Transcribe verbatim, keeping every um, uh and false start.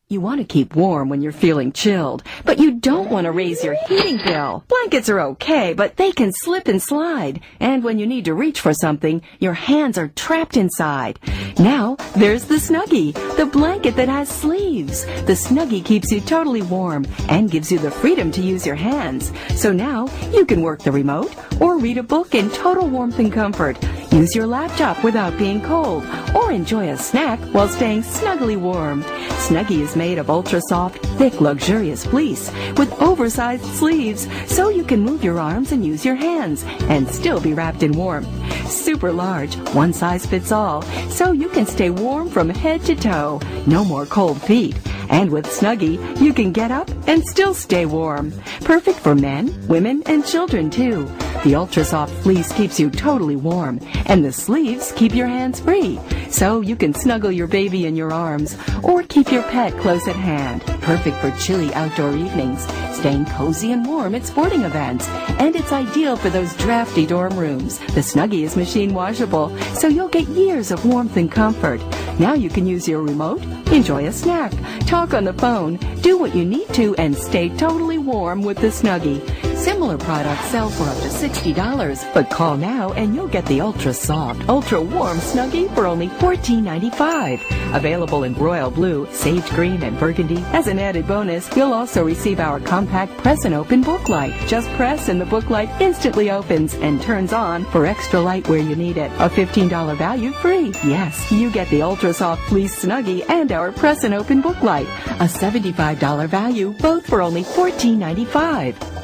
You want to keep warm when you're feeling chilled, but you don't want to raise your heating bill. Blankets are okay, but they can slip and slide. And when you need to reach for something, your hands are trapped inside. Now, there's the Snuggie, the blanket that has sleeves. The Snuggie keeps you totally warm and gives you the freedom to use your hands. So now, you can work the remote or read a book in total warmth and comfort. Use your laptop without being cold, or enjoy a snack while staying snugly warm. Snuggie is made of ultra-soft, thick, luxurious fleece with oversized sleeves, so you can move your arms and use your hands and still be wrapped in warmth. Super large, one size fits all, so you can stay warm from head to toe. No more cold feet. And with Snuggie, you can get up and still stay warm. Perfect for men, women, and children, too. The ultra-soft fleece keeps you totally warm, and the sleeves keep your hands free, so you can snuggle your baby in your arms or keep your pet close at hand. Perfect for chilly outdoor evenings, staying cozy and warm at sporting events, and it's ideal for those drafty dorm rooms. The Snuggie is machine washable, so you'll get years of warmth and comfort. Now you can use your remote, enjoy a snack, talk on the phone, do what you need to, and stay totally warm with the Snuggie. Similar products sell for up to sixty dollars, but call now and you'll get the ultra-soft, ultra-warm Snuggie for only fourteen ninety-five. Available in royal blue, sage green, and burgundy. As an added bonus, you'll also receive our compact press and open book light. Just press and the book light instantly opens and turns on for extra light where you need it. A fifteen dollars value free. Yes, you get the ultra-soft fleece Snuggie and our press and open book light. A seventy-five dollars value, both for only fourteen ninety-five.